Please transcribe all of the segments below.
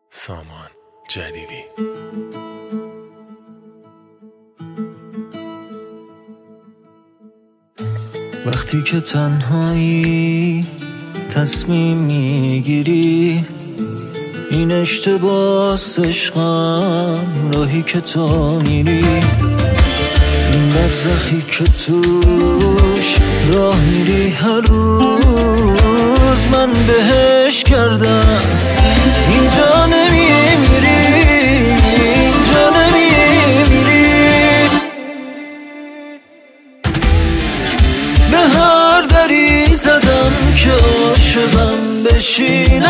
سامان جلیلی. وقتی که تنهایی تصمیم میگیری این اشتباس عشقم، راهی که تو میری، این برزخی که توش راه میری هر روز من بهش کردم. اینجا نمیمیری، اینجا نمیمیری، به هر دری زدم که عاشقم بشی،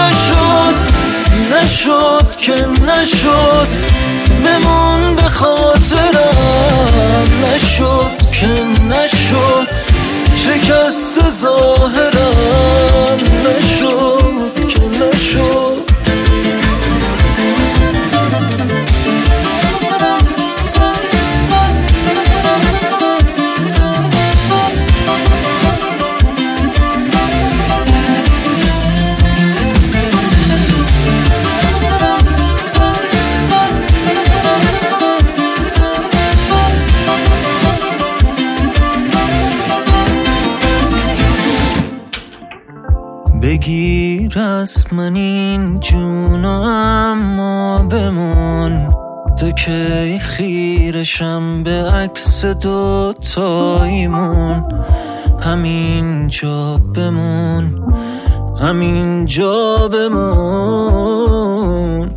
نشد که نشد، بمون به خاطرم، نشد که نشد، شکست ظاهرم، نشد که نشد. بگیر از من این جونو اما بمون، تا که خیرشم به عکس دوتاییمون. همینجا بمون، همینجا بمون.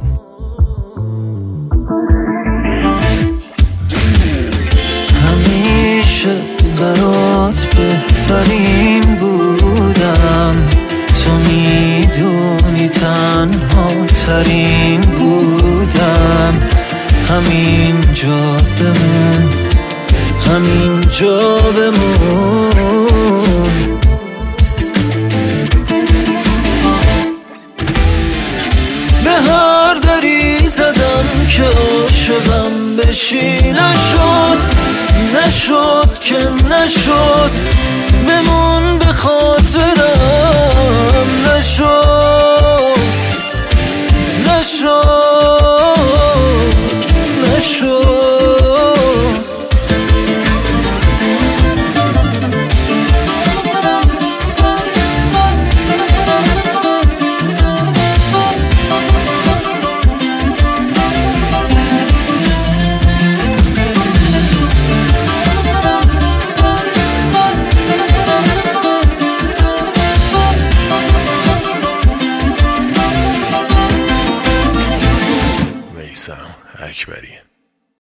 همیشه برات بهترین بودم، تو میدونی تنها ترین بودم. همینجا بمون، همینجا بمون. به هر دری زدم که عاشقم بشی، نشد که نشد، بمون به خاطرم، نشد نشد. میثم اکبری.